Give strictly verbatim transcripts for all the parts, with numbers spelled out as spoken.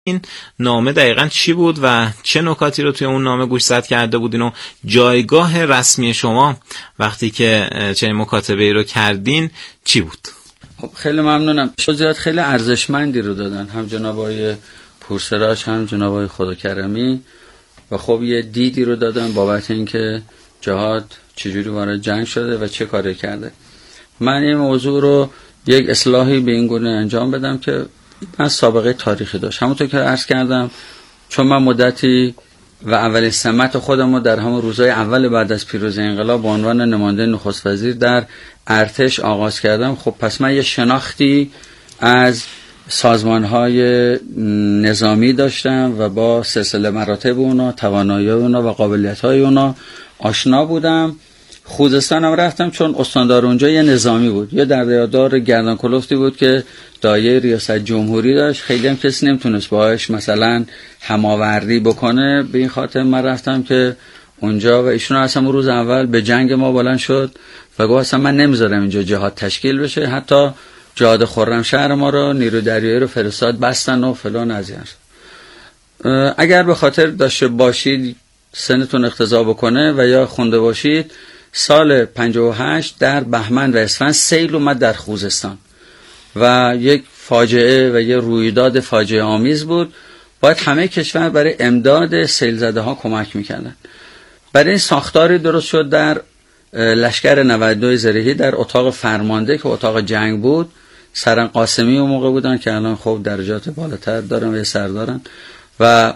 این نامه دقیقاً چی بود و چه نکاتی رو توی اون نامه گوشزد کرده بودین و جایگاه رسمی شما وقتی که چنین مکاتبه‌ای رو کردین چی بود؟ خیلی ممنونم. توضیحات خیلی ارزشمندی رو دادن، هم جناب آقای پورسراج هم جناب آقای خداکرمی، و خب یه دیدی رو دادن بابت اینکه جهاد چجوری وارد جنگ شده و چه کاری کرده. من این موضوع رو یک اصلاحی به این گونه انجام بدم که من سابقه تاریخی داشت. همونطور که عرض کردم، چون من مدتی و اولین سمت خودم رو در همون روزهای اول بعد از پیروزی انقلاب به عنوان نماینده نخست وزیر در ارتش آغاز کردم، خب پس من یه شناختی از سازمان‌های نظامی داشتم و با سلسله مراتب اونا، توانایی اونا و قابلیت‌های اونا آشنا بودم. خوزستان هم رفتم چون استاندار اونجا یه نظامی بود، یه دریادار گردن کلفتی بود که دایه ریاست جمهوری داشت، خیلی هم کسی نمیتونست باهاش مثلا هماوردی بکنه. به این خاطر من رفتم که اونجا و ایشون اصلا روز اول به جنگ ما بلند شد و گفت اصلا من نمیذارم اینجا جهاد تشکیل بشه. حتی جهاد خرمشهر ما رو نیرو دریایی رو فرستاد بستن و فلان از این. اگر به خاطر داشته باشید سنتون اقتضا بکنه و یا خونده باشید، سال پنجاه و هشت در بهمن و اسفند سیل اومد در خوزستان و یک فاجعه و یک رویداد فاجعه آمیز بود. باید همه کشور برای امداد سیل زده ها کمک میکردن. برای این ساختاری درست شد در لشکر نود و دو زرهی در اتاق فرمانده که اتاق جنگ بود. سران قاسمی اون موقع بودن که الان خب درجات بالاتر دارن و سردارن، و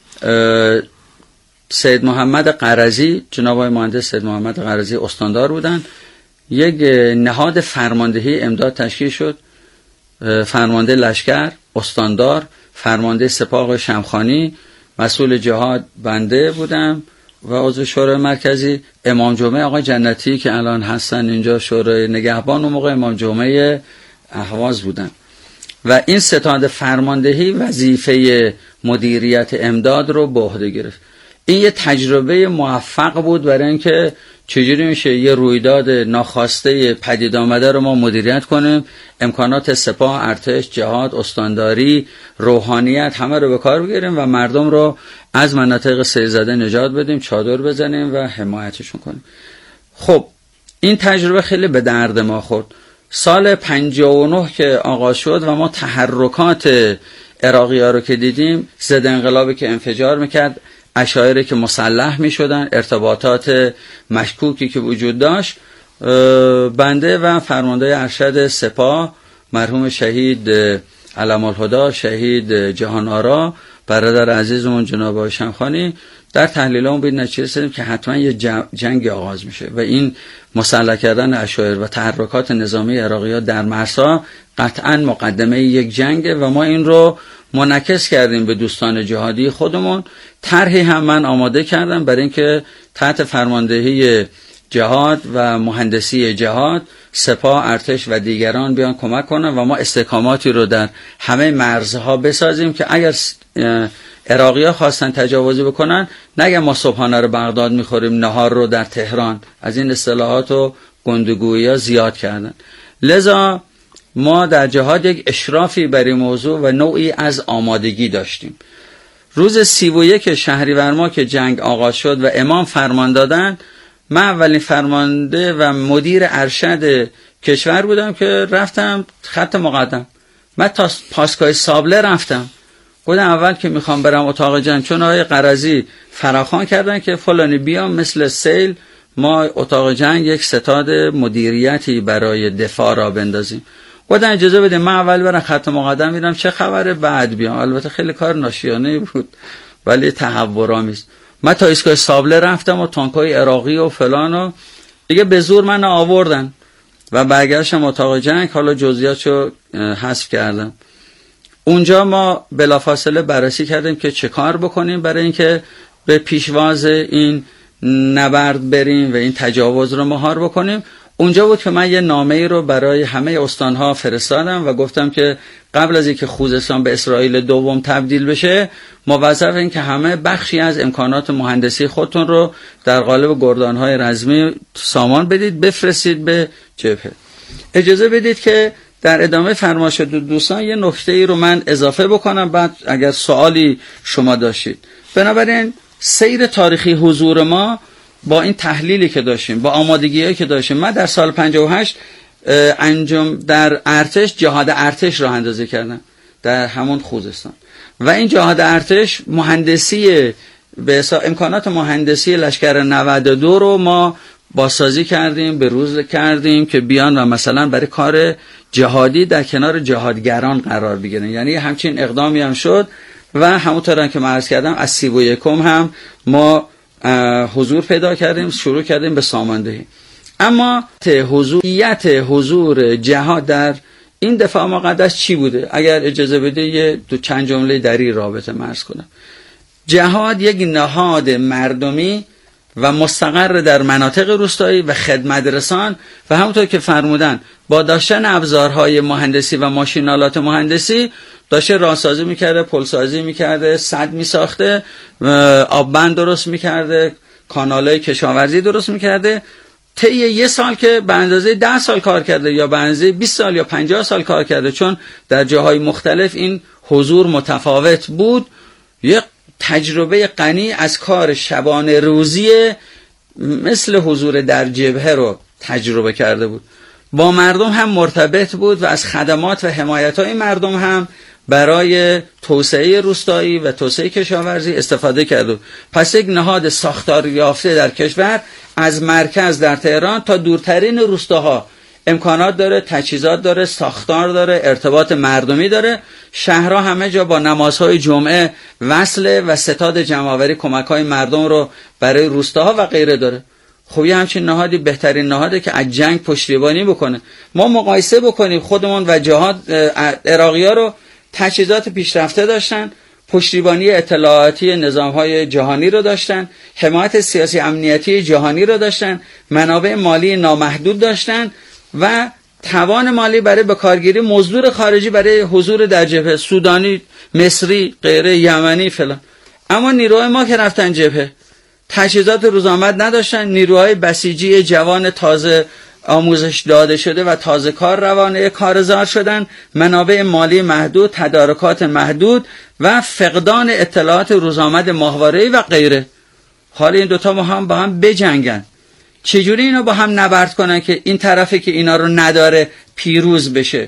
سید محمد قرضی، جناب آقای مهندس سید محمد قرضی استاندار بودن. یک نهاد فرماندهی امداد تشکیل شد، فرمانده لشکر، استاندار، فرمانده سپاه شمخانی، مسئول جهاد بنده بودم و عضو شورای مرکزی. امام جمعه آقای جنتی که الان هستن اینجا شورای نگهبان، اون موقع امام جمعه اهواز بودن. و این ستاد فرماندهی وظیفه مدیریت امداد رو به عهده گرفت. این یه تجربه موفق بود برای اینکه چجوری میشه یه رویداد ناخواسته پدید آمده رو ما مدیریت کنیم، امکانات سپاه، ارتش، جهاد، استانداری، روحانیت همه رو به کار بگیریم و مردم رو از مناطق سیل زده نجات بدیم، چادر بزنیم و حمایتشون کنیم. خب این تجربه خیلی به درد ما خورد. سال پنجاه و نه که آغاز شد و ما تحرکات عراقی ها رو که دیدیم، ضد انقلابی که انفجار میکرد، اشاعره که مسلح می شدن، ارتباطات مشکوکی که وجود داشت، بنده و فرمانده ارشد سپاه مرحوم شهید علم الهدی، شهید جهان آرا، برادر عزیزمون جناب آقای شمخانی، در تحلیلمون به نتیجه رسیدیم که حتما یه جنگ آغاز میشه و این مسلح کردن اشاعره و تحرکات نظامی عراقی‌ها در مرسا قطعا مقدمه یک جنگه و ما این رو منعکس کردیم به دوستان جهادی خودمون. طرحی هم من آماده کردم برای اینکه تحت فرماندهی جهاد و مهندسی جهاد سپاه، ارتش و دیگران بیان کمک کنن و ما استحکاماتی رو در همه مرزها بسازیم که اگر عراقی‌ها خواستن تجاوزی بکنن نگه ما صبحانه رو بغداد میخوریم، نهار رو در تهران. از این اصطلاحات و گندگویی‌ها زیاد کردن. لذا ما در جهاد یک اشرافی بر این موضوع و نوعی از آمادگی داشتیم. روز سی و یک شهریور ماه که جنگ آغاز شد و امام فرمان دادن، من اولین فرمانده و مدیر ارشد کشور بودم که رفتم خط مقدم. من تا پاسگاه سابله رفتم، گفتم اول که میخوام برم اتاق جنگ، چون آقای قرضی فراخوان کردن که فلانی بیام مثل سیل ما اتاق جنگ یک ستاد مدیریتی برای دفاع را بندازیم. گفتن اجازه بده من اول برم خط مقدم ببینم چه خبره بعد بیام. البته خیلی کار ناشیانه بود ولی تهورآمیز. من تا ایستگاه سابله رفتم و تانکای عراقی و فلان و دیگه به زور من آوردن و برگشتم اتاق جنگ. حالا جزئیاتشو حذف کردم. اونجا ما بلافاصله بررسی کردیم که چه کار بکنیم برای اینکه به پیشواز این نبرد بریم و این تجاوز رو مهار بکنیم. اونجا بود که من یه نامه‌ای رو برای همه استانها فرستادم و گفتم که قبل از اینکه خوزستان به اسرائیل دوم تبدیل بشه، موظف این که همه بخشی از امکانات مهندسی خودتون رو در قالب گردانهای رزمی سامان بدید، بفرستید به جبهه. اجازه بدید که در ادامه فرمایش دوستان یه نکته ای رو من اضافه بکنم، بعد اگر سوالی شما داشتید. بنابراین سیر تاریخی حضور ما با این تحلیلی که داشتیم، با آمادگی‌هایی که داشتیم، من در سال پنجاه و هشت انجام در ارتش جهاد ارتش راه اندازی کردم در همون خوزستان و این جهاد ارتش مهندسی به حساب امکانات مهندسی لشکر نود و دو رو ما بازسازی کردیم، به روز کردیم که بیان و مثلا برای کار جهادی در کنار جهادگران قرار بگیرن. یعنی همچین اقدامی هم شد و همونطور که من عرض کردم از سی و یکم هم ما حضور پیدا کردیم، شروع کردیم به ساماندهی. اما حضوریت حضور جهاد در این دفاع مقدس چی بوده؟ اگر اجازه بده یه دو چند جمله در این رابطه عرض کنم. جهاد یک نهاد مردمی و مستقر در مناطق روستایی و خدمت رسان و همونطور که فرمودن با داشتن ابزارهای مهندسی و ماشینالات مهندسی داشته راهسازی میکرده، پلسازی میکرده، سد میساخته، آببند درست میکرده، کانالای کشاورزی درست میکرده. طی یه سال که به اندازه ده سال کار کرده یا به اندازه بیست سال یا پنجاه سال کار کرده، چون در جاهای مختلف این حضور متفاوت بود، یک تجربه غنی از کار شبانه روزی مثل حضور در جبهه رو تجربه کرده بود. با مردم هم مرتبط بود و از خدمات و حمایت‌های مردم هم برای توسعه روستایی و توسعه کشاورزی استفاده کرده. پس یک نهاد ساختار یافته در کشور از مرکز در تهران تا دورترین روستاها امکانات داره، تجهیزات داره، ساختار داره، ارتباط مردمی داره. شهرها همه جا با نمازهای جمعه وصله و ستاد جمع‌آوری کمک‌های مردم رو برای روستاها و غیره داره. خب یه همچین نهادی بهترین نهاده که از جنگ پشتیبانی بکنه. ما مقایسه بکنیم خودمون و جهاد عراقی‌ها رو، تجهیزات پیشرفته داشتن، پشتیبانی اطلاعاتی نظام‌های جهانی رو داشتن، حمایت سیاسی امنیتی جهانی رو داشتن، منابع مالی نامحدود داشتن و توان مالی برای بکارگیری مزدور خارجی برای حضور در جبهه، سودانی، مصری، غیره، یمنی فلان. اما نیروهای ما که رفتن جبهه تجهیزات روزآمد نداشتن، نیروهای بسیجی جوان تازه آموزش داده شده و تازه کار روانه کارزار شدن، منابع مالی محدود، تدارکات محدود و فقدان اطلاعات روزآمد ماهواره‌ای و غیره. حالا این دوتا ما هم با هم بجنگن، چجوری اینا با هم نبرد کنن که این طرفی که اینا رو نداره پیروز بشه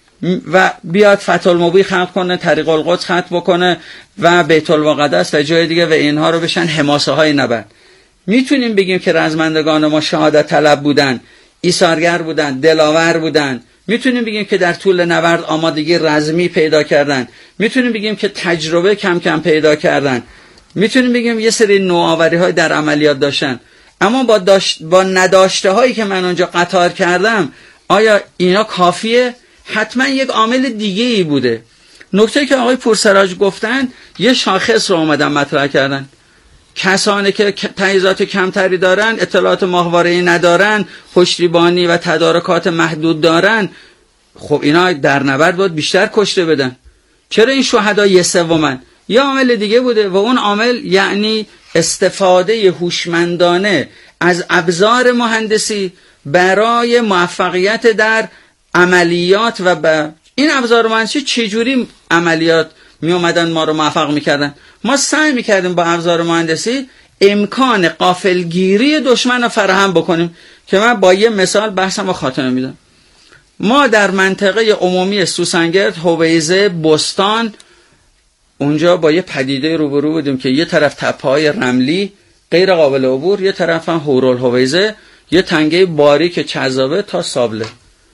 و بیاد فتح المبین خلق کنه، طریق القدس خط بکنه و بیت المقدس و جای دیگه و اینها رو بشن حماسه های نبرد. میتونیم بگیم که رزمندگان ما شهادت طلب بودن، ایثارگر بودن، دلاور بودن. میتونیم بگیم که در طول نبرد آمادگی رزمی پیدا کردن. میتونیم بگیم که تجربه کم کم پیدا کردن. میتونیم بگیم یه سری نوآوری های در عملیات داشتن. اما با داشت با نداشته هایی که من اونجا قطار کردم، آیا اینا کافیه؟ حتما یک عامل دیگه ای بوده. نکته که آقای پورسراج گفتن یه شاخص رو اومدن مطرح کردن. کسانی که تجهیزات کمتری دارن، اطلاعات ماهواره‌ای ندارن، پشتیبانی و تدارکات محدود دارن، خب اینا در نبرد باید بیشتر کشته بدن. چرا این شهدا یه سومن؟ یه عامل دیگه بوده و اون عامل یعنی استفاده هوشمندانه از ابزار مهندسی برای موفقیت در عملیات و با این ابزار مهندسی چجوری عملیات می اومدن ما رو موفق میکردن. ما سعی میکردیم با ابزار مهندسی امکان غافلگیری دشمن رو فراهم بکنیم که من با یه مثال بحثم رو خاتمه میدم. ما در منطقه عمومی سوسنگرد، هویزه، بستان، اونجا با یه پدیده روبرو بودیم که یه طرف تپه‌های رملی غیر قابل عبور، یه طرف هم هورالهویزه، یه تنگه باریک چذابه تا سابله.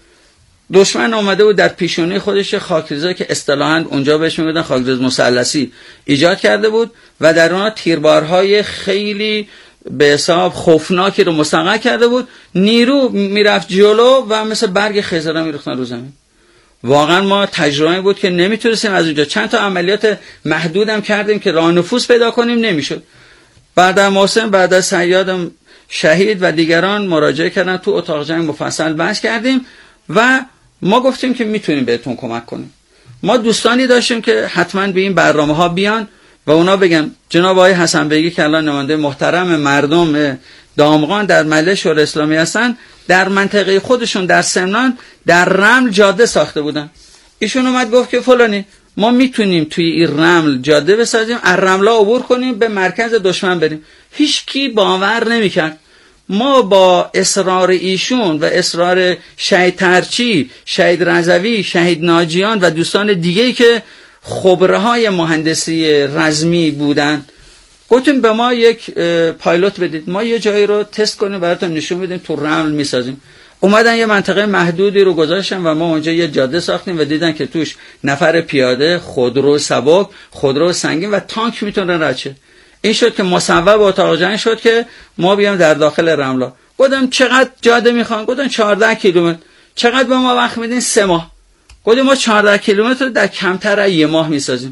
دشمن اومده بود در پیشونی خودش خاکریزی که اصطلاحاً اونجا بهش میگفتن خاکریز مثلثی ایجاد کرده بود و در اونها تیربارهای خیلی به حساب خوفناکی رو مستقر کرده بود. نیرو میرفت جلو و مثل برگ خضره میریختن رو زمین. واقعا ما تجربه بود که نمیتونستیم از اونجا، چند تا عملیات محدودم کردیم که راه نفوذ پیدا کنیم، نمیشد. بعد از محسن، بعد از صیاد شهید و دیگران مراجعه کردن، تو اتاق جنگ مفصل بحث کردیم و ما گفتیم که میتونیم بهتون کمک کنیم. ما دوستانی داشتیم که حتما به این برنامه ها بیان و اونا بگن جناب آقای حسن بیگی که الان نماینده محترم مردم دامغان در مله شورای اسلامی هستن، در منطقه خودشون در سمنان در رمل جاده ساخته بودن. ایشون اومد گفت که فلانی ما میتونیم توی این رمل جاده بسازیم، از رملا عبور کنیم به مرکز دشمن بریم. هیچ کی باور نمیکرد. ما با اصرار ایشون و اصرار شهید ترچی، شهید رضوی، شهید ناجیان و دوستان دیگه‌ای که خبره‌های مهندسی رزمی بودن، گفتیم به ما یک پایلوت بدید، ما یه جایی رو تست کنیم براتون نشون بدیم تو رمل میسازیم. اومدن یه منطقه محدودی رو گذاشتن و ما اونجا یه جاده ساختیم و دیدن که توش نفر پیاده، خودرو سبک، خودرو سنگین و تانک میتونه رد شه. این شد که مصوب اتاق جنگ شد که ما بیام در داخل رملا. گفتم چقدر جاده میخوان؟ گفتن چهارده کیلومتر. چقدر به ما وقت میدین؟ سه ماه. گفتم ما چهارده کیلومتر رو در کمتر از یه ماه میسازیم.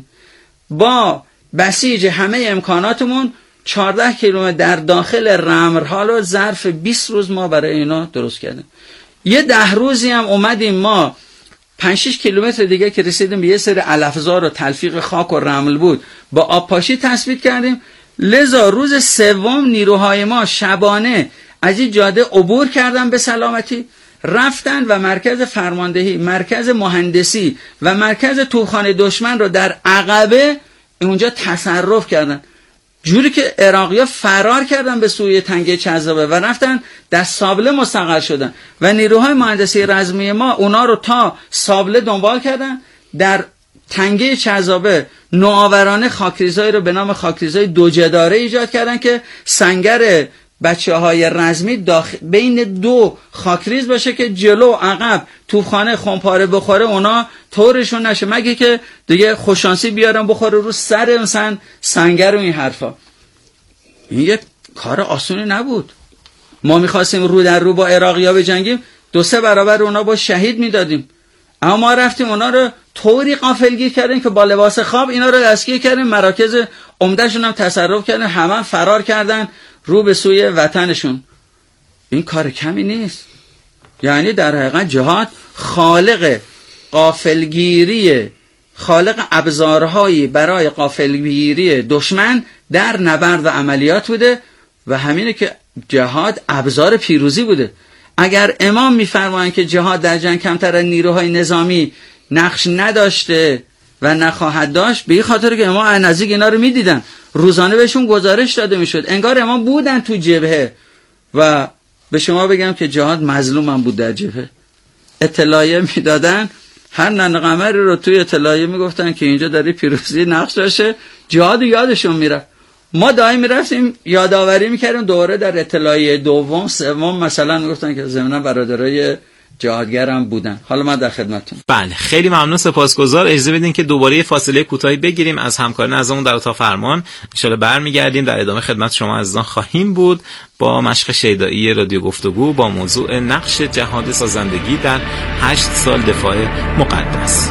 با بسیج همه امکاناتمون چهارده کیلومتر در داخل رمرها رو ظرف بیست روز ما برای اینا درست کردیم. یه ده روزی هم اومدیم ما پنج شش کیلومتر دیگه که رسیدیم به یه سری علفزار و تلفیق خاک و رمل بود، با آبپاشی تثبیت کردیم. لذا روز سوم نیروهای ما شبانه از این جاده عبور کردن به سلامتی، رفتن و مرکز فرماندهی، مرکز مهندسی و مرکز توپخانه دشمن رو در عقبه اونجا تصرف کردن، جوری که عراقی‌ها فرار کردن به سوی تنگه چذابه و رفتن در سابله مستقر شدن و نیروهای مهندسی رزمی ما اونا رو تا سابله دنبال کردن. در تنگه چذابه نوآورانه خاکریزایی رو به نام خاکریزای دو جداره ایجاد کردن که سنگر بچه های رزمی داخل بین دو خاکریز باشه که جلو عقب توپخانه خمپاره بخوره اونا طورشون نشه، مگه که دیگه خوششانسی بیارن بخوره رو سر مثلا سنگر و این حرفا. این یه کار آسونی نبود. ما میخواستیم رو در رو با عراقی‌ها بجنگیم، دو سه برابر اونا با شهید میدادیم، اما ما رفتیم اونا رو طوری غافلگیر کردیم که با لباس خواب اینا رو دستگیر کردیم، مراکز عمدهشون هم تصرف کردن، همه فرار کردن رو به سوی وطنشون. این کار کمی نیست. یعنی در حقیقت جهاد خالق غافلگیری، خالق ابزارهایی برای غافلگیری دشمن در نبرد و عملیات بوده و همینه که جهاد ابزار پیروزی بوده. اگر امام میفرمایند که جهاد در جنگ کمتر از نیروهای نظامی نقش نداشته و نخواهد داشت، به این خاطر که امام از نزدیک اینا رو میدیدن، روزانه بهشون گزارش داده میشد، انگار امام بودن تو جبهه. و به شما بگم که جهاد مظلوم هم بود در جبهه. اطلاعیه میدادن، هر ننقمری رو توی اطلاعیه میگفتن که اینجا داری پیروزی نقش داشته، جهاد یادشون میرفت. ما دائم میرفتیم یادآوری میکردیم، دوباره در اطلاعیه دوم سوم مثلا میگفتن که ضمن برادرای جهادگر هم بودن. حالا من در خدمتتون. بله، خیلی ممنون، سپاسگزار. اجازه بدین که دوباره یه فاصله کوتاهی بگیریم از همکاران عزیزمون در اتاق فرمان. ان شاءالله برمیگردیم، در ادامه خدمت شما عزیزان خواهیم بود با مشق شیدایی رادیو گفتگو با موضوع نقش جهاد سازندگی در هشت سال دفاع مقدس.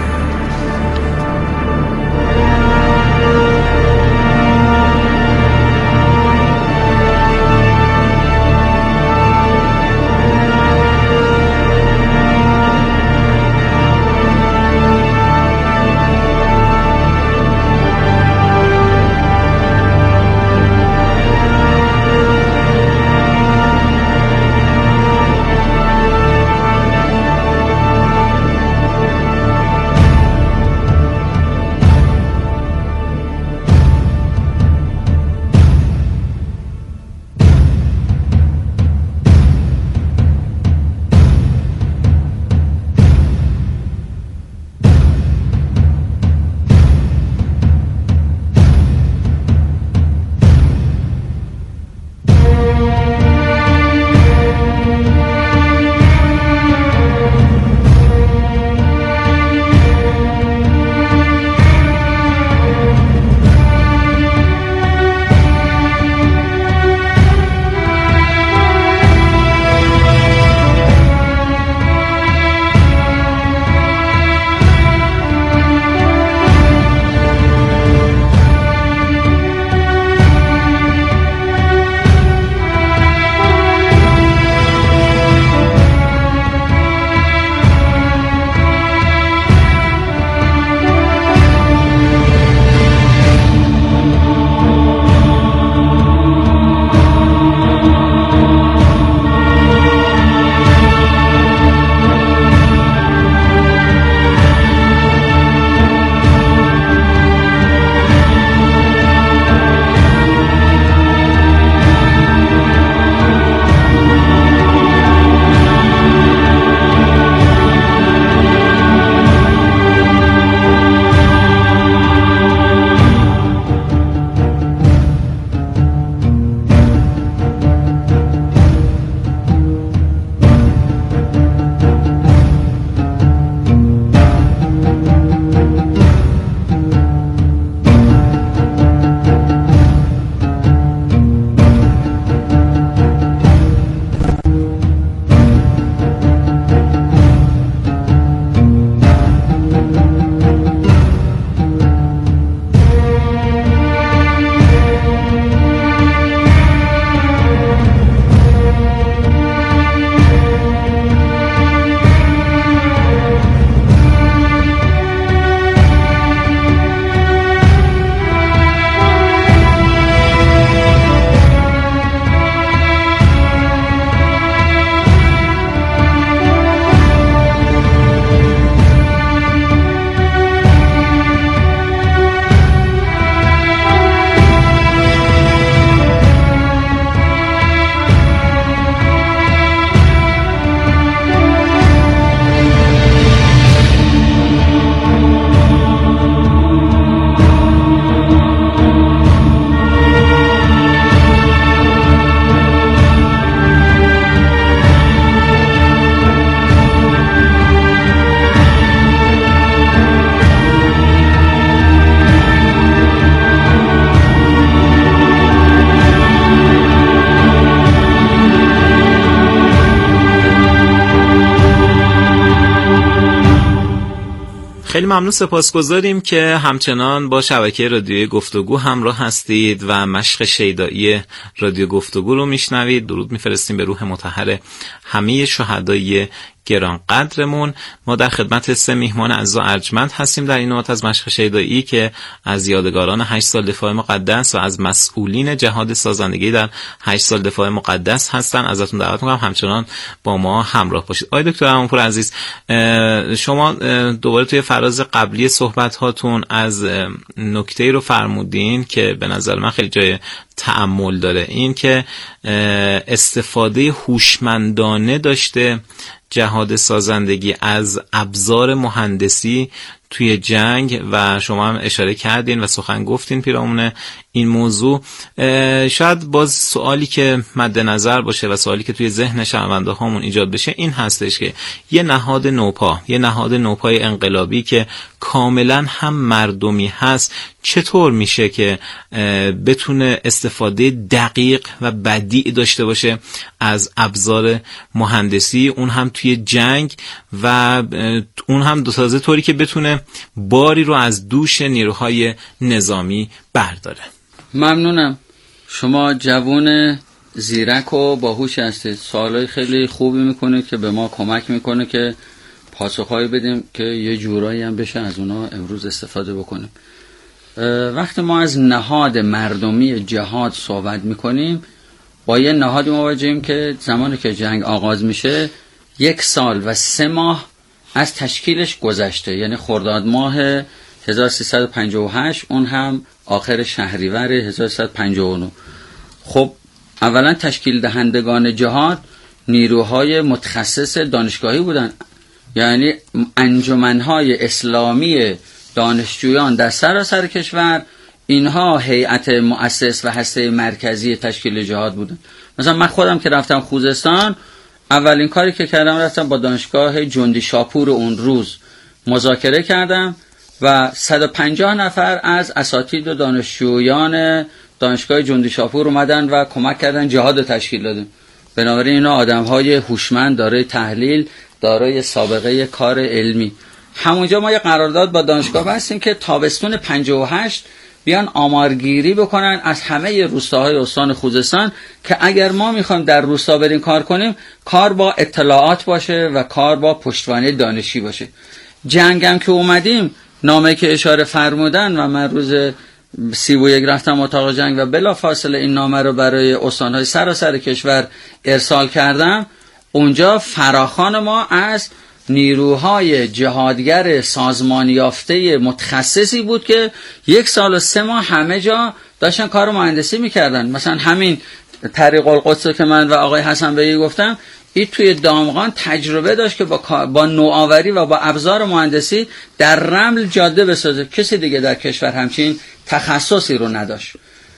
ممنون، سپاسگزاریم که همچنان با شبکه رادیوی گفتگو همراه هستید و مشق شیدایی رادیو گفتگو رو میشنوید. درود میفرستیم به روح مطهر همه شهدای گران قدرمون. ما در خدمت سه میهمان عزیز و ارجمند هستیم در این نوبت از مشق شیدایی که از یادگاران هشت سال دفاع مقدس و از مسئولین جهاد سازندگی در هشت سال دفاع مقدس هستن. ازتون دعوت میکنم همچنان با ما همراه باشید. آقای دکتر امامپور عزیز، شما دوباره توی فراز قبلی صحبت هاتون از نکته‌ای رو فرمودین که به نظر من خیلی جای تأمل داره، این که استفاده هوشمندانه داشته جهاد سازندگی از ابزار مهندسی توی جنگ و شما هم اشاره کردین و سخن گفتین پیرامون این موضوع. شاید باز سوالی که مد نظر باشه و سوالی که توی ذهن شنونده هامون ایجاد بشه این هستش که یه نهاد نوپا، یه نهاد نوپای انقلابی که کاملا هم مردمی هست، چطور میشه که بتونه استفاده دقیق و بدیع داشته باشه از ابزار مهندسی، اون هم توی جنگ و اون هم دو تازه طوری که بتونه باری رو از دوش نیروهای نظامی برداره؟ ممنونم. شما جوان زیرک و باهوش هستید، سوالای خیلی خوبی میکنه که به ما کمک میکنه که پاسخهایی بدیم که یه جورایی هم بشه از اونا امروز استفاده بکنیم. وقتی ما از نهاد مردمی جهاد صحبت میکنیم، با یه نهادی مواجهیم که زمانی که جنگ آغاز میشه یک سال و سه ماه از تشکیلش گذشته، یعنی خرداد ماه هزار و سیصد و پنجاه و هشت، اون هم آخر شهریور هزار و سیصد و پنجاه و نه. خب اولا تشکیل دهندگان جهاد نیروهای متخصص دانشگاهی بودن، یعنی انجمنهای اسلامی دانشجویان در سراسر کشور، اینها هیئت مؤسس و هسته مرکزی تشکیل جهاد بودن. مثلا من خودم که رفتم خوزستان، اولین کاری که کردم رفتم با دانشگاه جندی شاپور اون روز مذاکره کردم و صد و پنجاه نفر از اساتید و دانشجویان دانشگاه جندی شاپور اومدن و کمک کردن جهاد تشکیل دادیم. بنابراین اینا آدم‌های هوشمند، دارای تحلیل، دارای سابقه کار علمی. همونجا ما یه قرارداد با دانشگاه بستیم که تابستون پنجاه و هشت بیان آمارگیری بکنن از همه روستاهای استان خوزستان که اگر ما میخوایم در روستا بریم کار کنیم، کار با اطلاعات باشه و کار با پشتوانه دانشی باشه. جنگم که اومدیم، نامه که اشاره فرمودن و من روز سی و یک رفتم اتاق جنگ و بلا فاصله این نامه رو برای استانهای سراسر کشور ارسال کردم. اونجا فراخوان ما از نیروهای جهادگر سازمان یافته متخصصی بود که یک سال و سه ماه همه جا داشتن کار مهندسی میکردن. مثلا همین طریق القدس که من و آقای حسن بهی گفتم، این توی دامغان تجربه داشت که با با نوآوری و با ابزار مهندسی در رمل جاده بسازه. کسی دیگه در کشور همچین تخصصی رو نداشت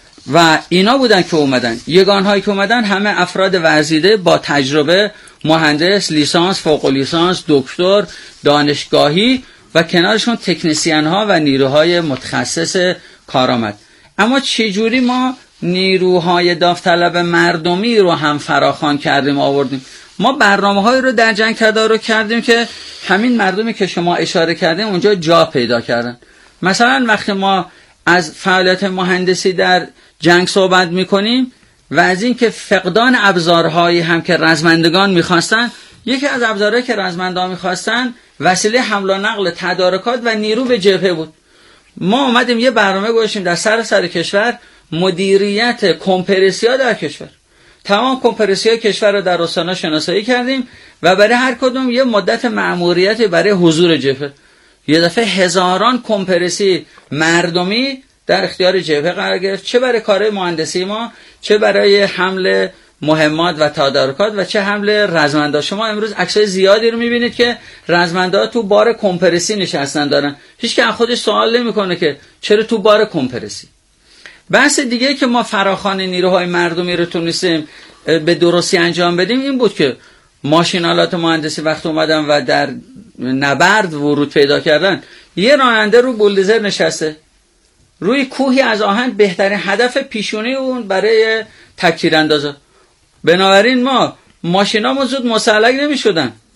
و اینا بودن که اومدن. یگانهایی که اومدن همه افراد ورزیده با تجربه، مهندس، لیسانس، فوق لیسانس، دکتر، دانشگاهی و کنارشون تکنسین ها و نیروهای متخصص کارآمد. اما چجوری ما نیروهای داوطلب مردمی رو هم فراخوان کردیم آوردیم؟ ما برنامه‌هایی رو در جنگ تدارک کردیم که همین مردمی که شما اشاره کردیم اونجا جا پیدا کردن. مثلا وقتی ما از فعالیت مهندسی در جنگ صحبت میکنیم و از این که فقدان ابزارهایی هم که رزمندگان میخواستن، یکی از ابزارهایی که رزمندگان میخواستن وسیله حمل و نقل، تدارکات و نیرو به جبهه بود. ما اومدیم یه برنامه گذاشتیم در سراسر کشور، مدیریت کمپرسی‌ها در کشور. تمام کمپرسی‌های کشور رو در استان‌ها شناسایی کردیم و برای هر کدوم یه مدت مأموریت برای حضور جبهه. یه دفعه هزاران کمپرسی مردمی در اختیار جبهه قرار گرفت، چه برای کارهای مهندسی ما، چه برای حمل مهمات و تدارکات و چه حمل رزمندا. شما امروز عکسای زیادی رو میبینید که رزمندا تو بار کمپرسی نشستن دارن. هیچ که خودش سوال نمیکنه که چرا تو بار کمپرسی. بحث دیگه که ما فراخوان نیروهای مردمی رو تونستیم به درستی انجام بدیم این بود که ماشینالات مهندسی وقت اومدن و در نبرد ورود پیدا کردن، یه راننده رو بولدوزر نشسته روی کوهی از آهن، بهترین هدف پیشونی اون برای تکتیر اندازه. بنابراین ما ماشینامون زود مسلح نمی شدن.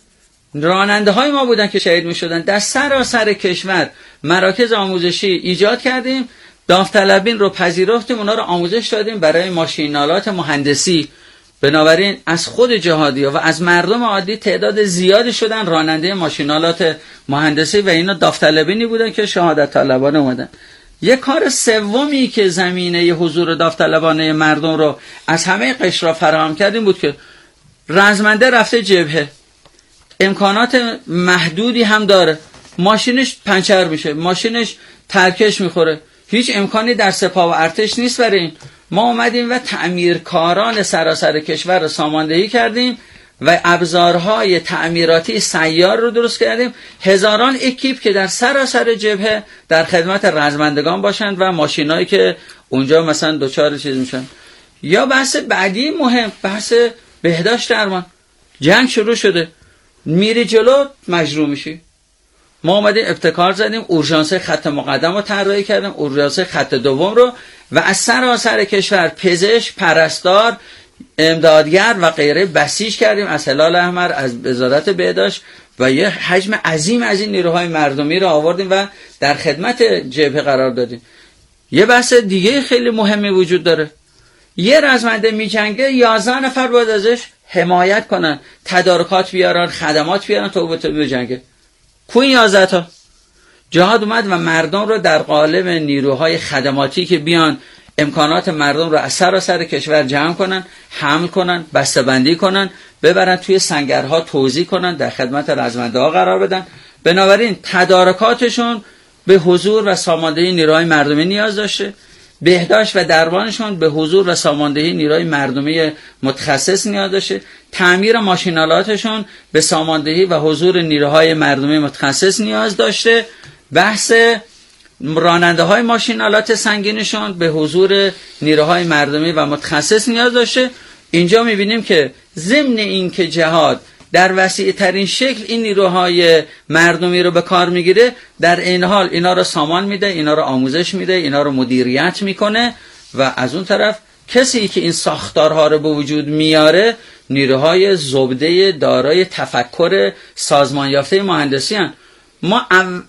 راننده های ما بودن که شهید می شدن. در سراسر کشور مراکز آموزشی ایجاد کردیم، داوطلبین رو پذیرفتیم، اونا رو آموزش دادیم برای ماشینالات مهندسی. بنابراین از خود جهادی‌ها و از مردم عادی تعداد زیادی شدن راننده ماشینالات مهندسی و اینا داوطلبینی بودن که شهادت طلبانه اومدن. یک کار سومی که زمینه حضور داوطلبانه مردم رو از همه قشرها فراهم کردیم بود که رزمنده رفته جبهه، امکانات محدودی هم داره، ماشینش پنچر میشه، ماشینش ترکش میخوره، هیچ امکانی در سپاه و ارتش نیست برای این. ما اومدیم و تعمیرکاران سراسر کشور رو ساماندهی کردیم و ابزارهای تعمیراتی سیار رو درست کردیم، هزاران اکیپ که در سراسر جبهه در خدمت رزمندگان باشند و ماشینایی که اونجا مثلا دوچار چیز میشن. یا بحث بعدی مهم، بحث بهداشت درمان. جنگ شروع شده، میری جلو مجروح میشی. ما اومدیم ابتکار زدیم، اورژانس خط مقدم رو طراحی کردیم، اورژانس خط دوم رو، و از سراسر کشور پزشک، پرستار، امدادگر و غیره بسیج کردیم، از هلال احمر، از وزارت بهداشت، و یه حجم عظیم از این نیروهای مردمی رو آوردیم و در خدمت جبهه قرار دادیم. یه بحث دیگه خیلی مهمی وجود داره. یه رزمنده میجنگه، یازده نفر باید ازش حمایت کنن، تدارکات بیارن، خدمات بیارن تا او بتونه بجنگه. کوین یازده تا جهاد اومد و مردم رو در قالب نیروهای خدماتی که بیان امکانات مردم رو از سراسر کشور جمع کنن، حمل کنن، بسته‌بندی کنن، ببرن توی سنگرها توزیع کنن، در خدمت رزمنده ها قرار بدن. بنابراین تدارکاتشون به حضور و ساماندهی نیروهای مردمی نیاز داشته، بهداشت و درمانشون به حضور و ساماندهی نیروهای مردمی متخصص نیاز داشته، تعمیر ماشینالاتشون به ساماندهی و حضور نیروهای مردمی متخصص نیاز داشته، بحث راننده های ماشینالات سنگینشون به حضور نیروهای مردمی و متخصص نیاز داشته. اینجا میبینیم که ضمن این که جهاد در وسیع ترین شکل این نیروهای مردمی رو به کار میگیره، در این حال اینا رو سامان میده، اینا رو آموزش میده، اینا رو مدیریت میکنه، و از اون طرف کسی که این ساختارها رو به وجود میاره نیروهای زبده دارای تفکر سازمان یافته مهندسی هستند. ما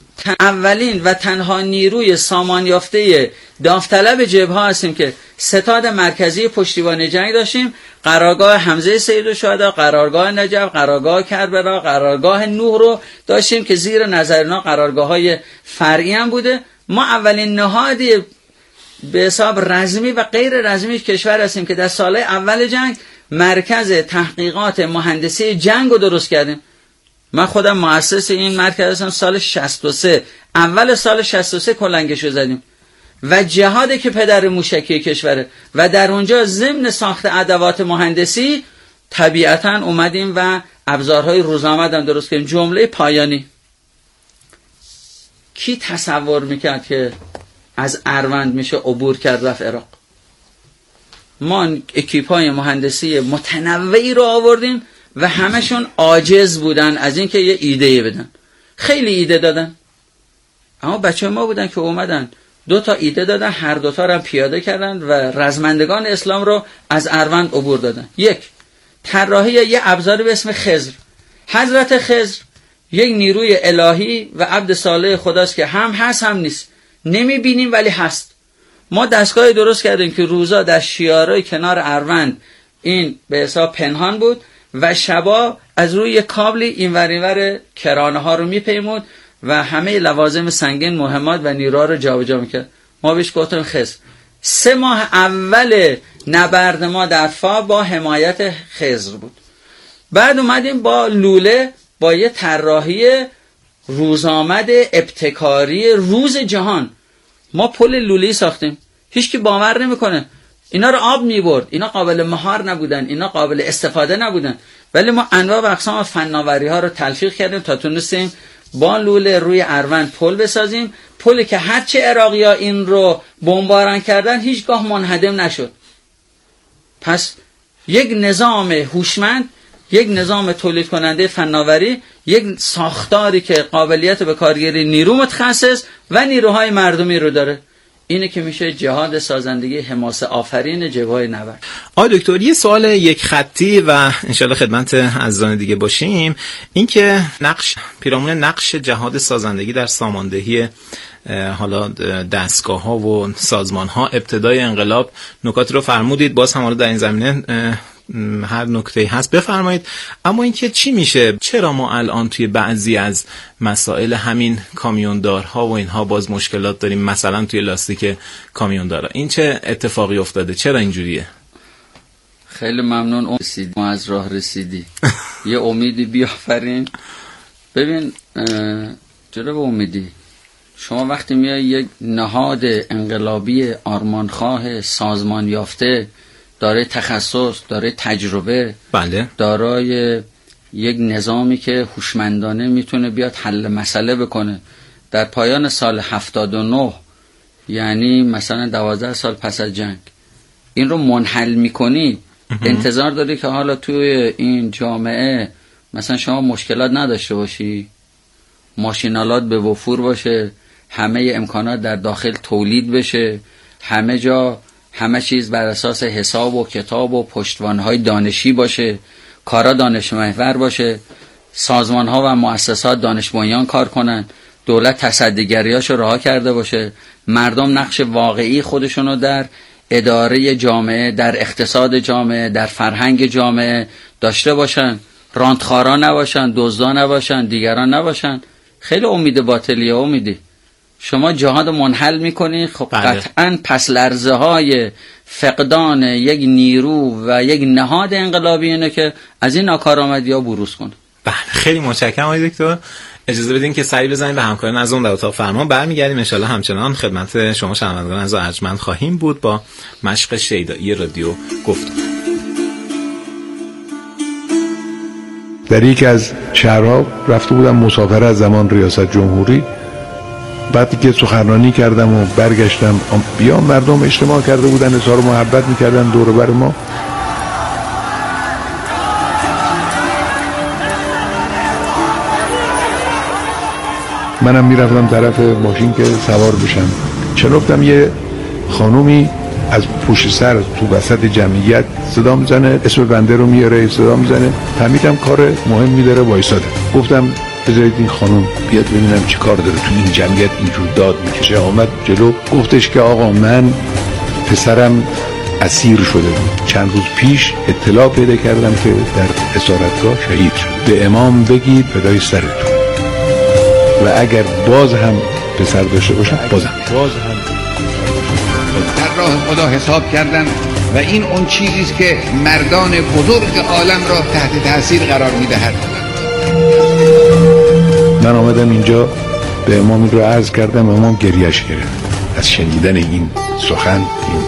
اولین و تنها نیروی سامان یافته داوطلب جبهه هستیم که ستاد مرکزی پشتیبانی جنگ داشتیم، قرارگاه حمزه سیدالشهدا، قرارگاه نجف، قرارگاه کربلا، قرارگاه نوح رو داشتیم که زیر نظر اینا قرارگاه های فرعی هم بوده. ما اولین نهادی به حساب رزمی و غیر رزمی کشور هستیم که در سالهای اول جنگ مرکز تحقیقات مهندسی جنگ رو درست کردیم. من خودم مؤسس این مرکز هستم. سال شصت و سه، اول سال شصت و سه کلنگشو زدیم و جهاد که پدر موشکی کشوره، و در اونجا ضمن ساخت ادوات مهندسی طبیعتاً اومدیم و ابزارهای روزآمد هم درست کردیم. جمله پایانی: کی تصور میکرد که از اروند میشه عبور کرد رفت عراق؟ ما اکیپای مهندسی متنوعی رو آوردیم و همشون عاجز بودن از اینکه یه ایده بدن. خیلی ایده دادن، اما بچه ما بودن که اومدن دو تا ایده دادن، هر دو تا رو هم پیاده کردن و رزمندگان اسلام رو از اروند عبور دادن. یک، طراحی یه ابزاری به اسم خضر. حضرت خضر یک نیروی الهی و عبد صالح خداست که هم هست هم نیست، نمیبینیم ولی هست. ما دستگاهی درست کردیم که روزا در شیارای کنار اروند این به حساب پنهان بود و شبا از روی کابلی اینور اینور کرانه ها رو میپیمود و همه لوازم سنگین، مهمات و نیروها رو جابجا میکرد. ما بهش گفتیم خضر. سه ماه اول نبرد ما در فا با حمایت خضر بود. بعد اومدیم با لوله، با یه طراحی روزآمد ابتکاری روز جهان ما پل لوله‌ای ساختیم. هیچ کی باور نمیکنه. اینا رو آب میبرد، اینا قابل مهار نبودن، اینا قابل استفاده نبودن، ولی ما انواع و اقسام فناوری ها رو تلفیق کردیم تا تونستیم با لوله روی اروند پل بسازیم. پلی که هرچه عراقی ها این رو بمباران کردن هیچگاه منهدم نشد. پس یک نظام هوشمند، یک نظام تولید کننده فناوری، یک ساختاری که قابلیت به کارگیری نیرو متخصص و نیروهای مردمی رو داره. اینه که میشه جهاد سازندگی حماسه آفرین جبهه نبرد. آقای دکتر یه سوال یک خطی و انشالله خدمت عزیزان دیگه باشیم، این که نقش پیرامون نقش جهاد سازندگی در ساماندهی حالا دستگاه ها و سازمان ها ابتدای انقلاب نکاتی رو فرمودید، باز هم حالا در این زمینه هر نکته هست بفرمایید. اما اینکه چی میشه، چرا ما الان توی بعضی از مسائل همین کامیوندارها و اینها باز مشکلات داریم، مثلا توی لاستیک کامیوندارا این چه اتفاقی افتاده، چرا اینجوریه؟ خیلی ممنون رسیدی، ما از راه رسیدی. یه امیدی بیافرین. ببین جناب امیدی، شما وقتی میای یک نهاد انقلابی آرمانخواه سازمان یافته، دارای تخصص، دارای تجربه، بله، دارای یک نظامی که هوشمندانه میتونه بیاد حل مسئله بکنه، در پایان سال هفتاد و نه، یعنی مثلا دوازده سال پس از جنگ این رو منحل میکنی، انتظار داری که حالا توی این جامعه مثلا شما مشکلات نداشته باشی، ماشینالات به وفور باشه، همه امکانات در داخل تولید بشه، همه جا همه چیز بر اساس حساب و کتاب و پشتوانهای دانشی باشه، کارا دانش محور باشه، سازمانها و مؤسسات دانش بنیان کار کنن، دولت تصدیگریاشو رها کرده باشه، مردم نقش واقعی خودشونو در اداره جامعه، در اقتصاد جامعه، در فرهنگ جامعه داشته باشن، راندخارا نباشن، دزدا نباشن، دیگران نباشن. خیلی امید باطلیه. امیدی شما جهاد منحل میکنی، خب بله. قطعا پس لرزه های فقدان یک نیرو و یک نهاد انقلابی اینه که از این ناکارآمدی ها بروز کنه. بله خیلی متشکرم آقای دکتر. اجازه بدین که سری بزنیم به همکاران از اون در اتاق فرمان، برمیگردیم ان شاءالله همچنان خدمت شما شنوندگان از ارجمند خواهیم بود با مشق شیدایی رادیو گفتگو. در یکی از شهرها رفته بودم مسافر از زمان ریاست جمهوری، بعدی که سخنرانی کردم و برگشتم بیا مردم اجتماع کرده بودن، اظهار محبت میکردن دور بر ما. منم میرفتم طرف ماشین که سوار بشم، شنفتم یه خانومی از پشت سر تو وسط جمعیت صدا میزنه، اسم بنده رو میاره صدا میزنه، فهمیدم کار مهمی داره وایساده. گفتم بذارید این خانم بیاد ببینم چی کار داره تو این جمعیت اینجور داد میکشه. آمد جلو، گفتش که آقا من پسرم اسیر شده بود، چند روز پیش اطلاع پیدا کردم که در اسارتگاه شهید شد، به امام بگید فدای سرتون و اگر باز هم پسر داشته باشم بازم باز هم در راه خدا حساب کردن و این اون چیزیست که مردان بزرگ عالم را تحت تاثیر قرار میدهد. من آمدم اینجا به امام رو عرض کردم، امام گریهش گرفت از شنیدن این سخن، این